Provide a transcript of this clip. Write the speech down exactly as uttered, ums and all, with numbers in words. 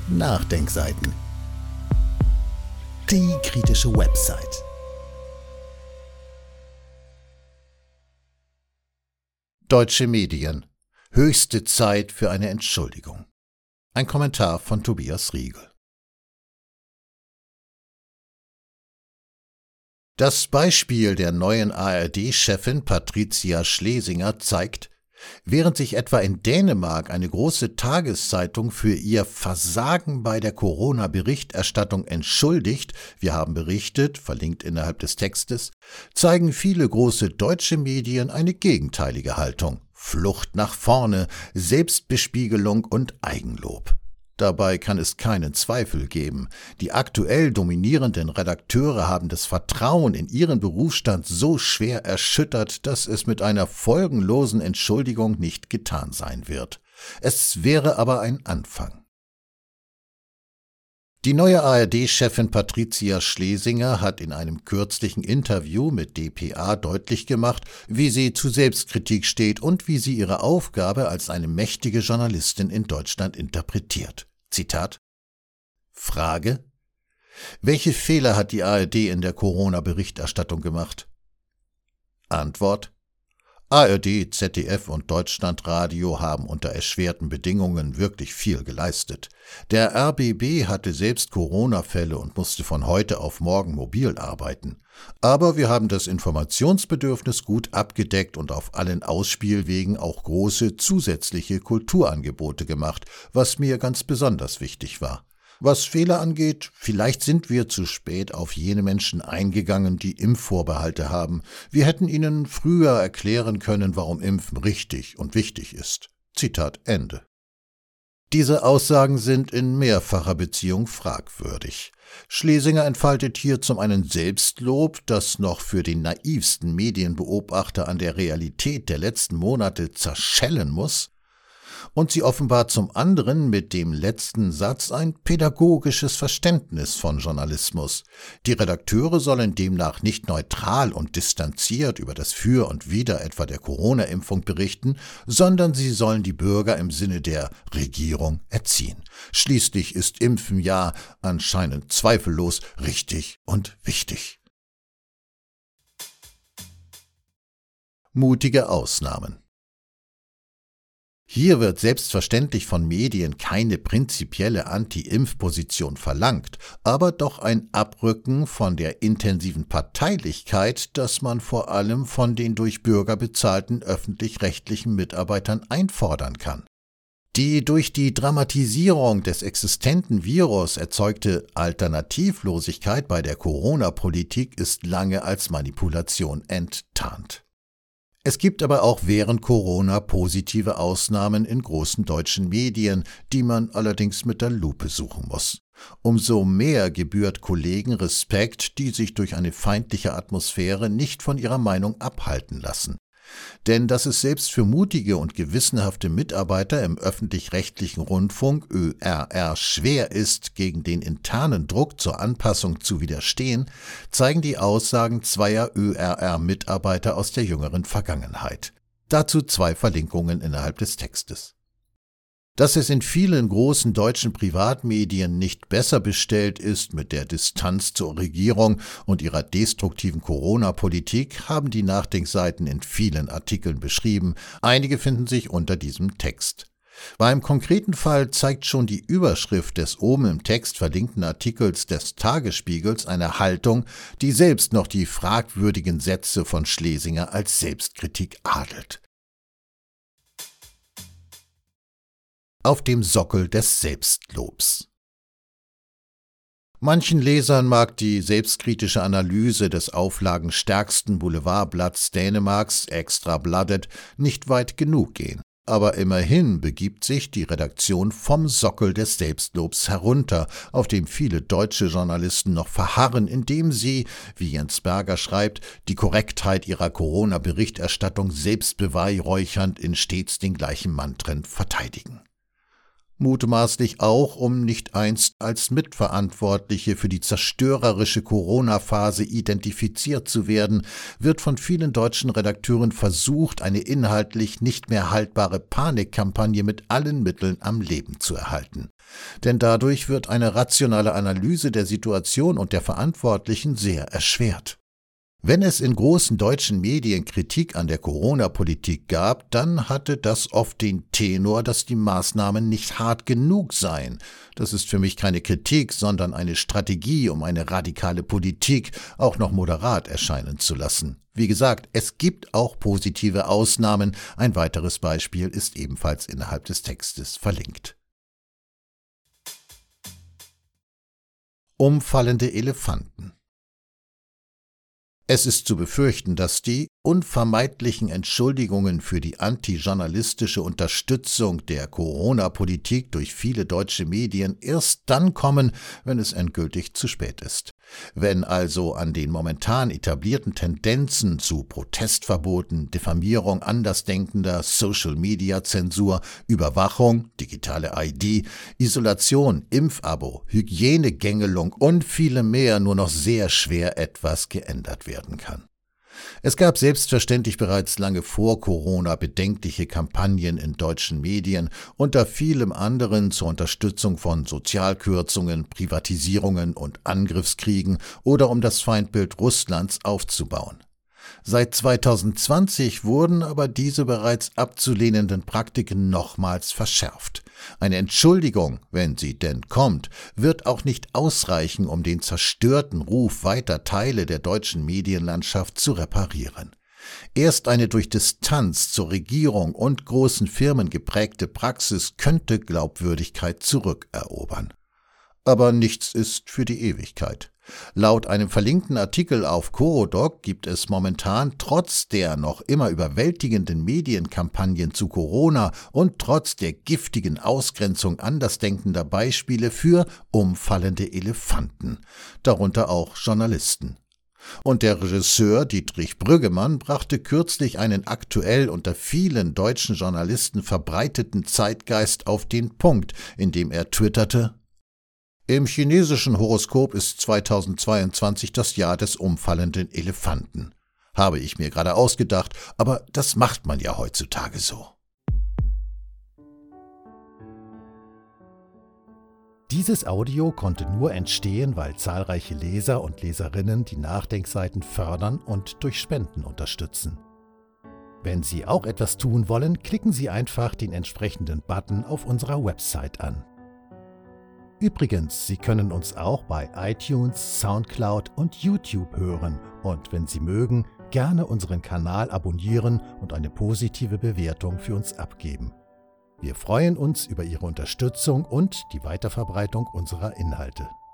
Nachdenkseiten. Die kritische Website. Deutsche Medien. Höchste Zeit für eine Entschuldigung. Ein Kommentar von Tobias Riegel. Das Beispiel der neuen A R D-Chefin Patricia Schlesinger zeigt, während sich etwa in Dänemark eine große Tageszeitung für ihr Versagen bei der Corona-Berichterstattung entschuldigt, wir haben berichtet, verlinkt innerhalb des Textes, zeigen viele große deutsche Medien eine gegenteilige Haltung. Flucht nach vorne, Selbstbespiegelung und Eigenlob. Dabei kann es keinen Zweifel geben. Die aktuell dominierenden Redakteure haben das Vertrauen in ihren Berufsstand so schwer erschüttert, dass es mit einer folgenlosen Entschuldigung nicht getan sein wird. Es wäre aber ein Anfang. Die neue A R D-Chefin Patricia Schlesinger hat in einem kürzlichen Interview mit d p a deutlich gemacht, wie sie zu Selbstkritik steht und wie sie ihre Aufgabe als eine mächtige Journalistin in Deutschland interpretiert. Zitat: Frage: Welche Fehler hat die A R D in der Corona-Berichterstattung gemacht? Antwort: A R D, Z D F und Deutschlandradio haben unter erschwerten Bedingungen wirklich viel geleistet. Der R B B hatte selbst Corona-Fälle und musste von heute auf morgen mobil arbeiten. Aber wir haben das Informationsbedürfnis gut abgedeckt und auf allen Ausspielwegen auch große zusätzliche Kulturangebote gemacht, was mir ganz besonders wichtig war. Was Fehler angeht, vielleicht sind wir zu spät auf jene Menschen eingegangen, die Impfvorbehalte haben. Wir hätten ihnen früher erklären können, warum Impfen richtig und wichtig ist. Zitat Ende. Diese Aussagen sind in mehrfacher Beziehung fragwürdig. Schlesinger entfaltet hier zum einen Selbstlob, das noch für den naivsten Medienbeobachter an der Realität der letzten Monate zerschellen muss, und sie offenbart zum anderen mit dem letzten Satz ein pädagogisches Verständnis von Journalismus. Die Redakteure sollen demnach nicht neutral und distanziert über das Für und Wider etwa der Corona-Impfung berichten, sondern sie sollen die Bürger im Sinne der Regierung erziehen. Schließlich ist Impfen ja anscheinend zweifellos richtig und wichtig. Mutige Ausnahmen. Hier wird selbstverständlich von Medien keine prinzipielle Anti-Impf-Position verlangt, aber doch ein Abrücken von der intensiven Parteilichkeit, das man vor allem von den durch Bürger bezahlten öffentlich-rechtlichen Mitarbeitern einfordern kann. Die durch die Dramatisierung des existenten Virus erzeugte Alternativlosigkeit bei der Corona-Politik ist lange als Manipulation enttarnt. Es gibt aber auch während Corona positive Ausnahmen in großen deutschen Medien, die man allerdings mit der Lupe suchen muss. Umso mehr gebührt Kollegen Respekt, die sich durch eine feindliche Atmosphäre nicht von ihrer Meinung abhalten lassen. Denn dass es selbst für mutige und gewissenhafte Mitarbeiter im öffentlich-rechtlichen Rundfunk Ö R R schwer ist, gegen den internen Druck zur Anpassung zu widerstehen, zeigen die Aussagen zweier Ö R R-Mitarbeiter aus der jüngeren Vergangenheit. Dazu zwei Verlinkungen innerhalb des Textes. Dass es in vielen großen deutschen Privatmedien nicht besser bestellt ist mit der Distanz zur Regierung und ihrer destruktiven Corona-Politik, haben die Nachdenkseiten in vielen Artikeln beschrieben. Einige finden sich unter diesem Text. Beim konkreten Fall zeigt schon die Überschrift des oben im Text verlinkten Artikels des Tagesspiegels eine Haltung, die selbst noch die fragwürdigen Sätze von Schlesinger als Selbstkritik adelt. Auf dem Sockel des Selbstlobs. Manchen Lesern mag die selbstkritische Analyse des auflagenstärksten Boulevardblatts Dänemarks, Ekstrabladet, nicht weit genug gehen. Aber immerhin begibt sich die Redaktion vom Sockel des Selbstlobs herunter, auf dem viele deutsche Journalisten noch verharren, indem sie, wie Jens Berger schreibt, die Korrektheit ihrer Corona-Berichterstattung selbstbeweihräuchernd in stets den gleichen Mantren verteidigen. Mutmaßlich auch, um nicht einst als Mitverantwortliche für die zerstörerische Corona-Phase identifiziert zu werden, wird von vielen deutschen Redakteuren versucht, eine inhaltlich nicht mehr haltbare Panikkampagne mit allen Mitteln am Leben zu erhalten. Denn dadurch wird eine rationale Analyse der Situation und der Verantwortlichen sehr erschwert. Wenn es in großen deutschen Medien Kritik an der Corona-Politik gab, dann hatte das oft den Tenor, dass die Maßnahmen nicht hart genug seien. Das ist für mich keine Kritik, sondern eine Strategie, um eine radikale Politik auch noch moderat erscheinen zu lassen. Wie gesagt, es gibt auch positive Ausnahmen. Ein weiteres Beispiel ist ebenfalls innerhalb des Textes verlinkt. Umfallende Elefanten. Es ist zu befürchten, dass die unvermeidlichen Entschuldigungen für die antijournalistische Unterstützung der Corona-Politik durch viele deutsche Medien erst dann kommen, wenn es endgültig zu spät ist. Wenn also an den momentan etablierten Tendenzen zu Protestverboten, Diffamierung Andersdenkender, Social-Media-Zensur, Überwachung, digitale I D, Isolation, Impfabo, Hygienegängelung und viele mehr nur noch sehr schwer etwas geändert werden kann. Es gab selbstverständlich bereits lange vor Corona bedenkliche Kampagnen in deutschen Medien, unter vielem anderen zur Unterstützung von Sozialkürzungen, Privatisierungen und Angriffskriegen oder um das Feindbild Russlands aufzubauen. Seit zweitausendzwanzig wurden aber diese bereits abzulehnenden Praktiken nochmals verschärft. Eine Entschuldigung, wenn sie denn kommt, wird auch nicht ausreichen, um den zerstörten Ruf weiter Teile der deutschen Medienlandschaft zu reparieren. Erst eine durch Distanz zur Regierung und großen Firmen geprägte Praxis könnte Glaubwürdigkeit zurückerobern. Aber nichts ist für die Ewigkeit. Laut einem verlinkten Artikel auf Corodoc gibt es momentan trotz der noch immer überwältigenden Medienkampagnen zu Corona und trotz der giftigen Ausgrenzung andersdenkender Beispiele für umfallende Elefanten, darunter auch Journalisten. Und der Regisseur Dietrich Brüggemann brachte kürzlich einen aktuell unter vielen deutschen Journalisten verbreiteten Zeitgeist auf den Punkt, indem er twitterte: Im chinesischen Horoskop ist zweitausendzweiundzwanzig das Jahr des umfallenden Elefanten. Habe ich mir gerade ausgedacht, aber das macht man ja heutzutage so. Dieses Audio konnte nur entstehen, weil zahlreiche Leser und Leserinnen die Nachdenkseiten fördern und durch Spenden unterstützen. Wenn Sie auch etwas tun wollen, klicken Sie einfach den entsprechenden Button auf unserer Website an. Übrigens, Sie können uns auch bei iTunes, Soundcloud und YouTube hören und wenn Sie mögen, gerne unseren Kanal abonnieren und eine positive Bewertung für uns abgeben. Wir freuen uns über Ihre Unterstützung und die Weiterverbreitung unserer Inhalte.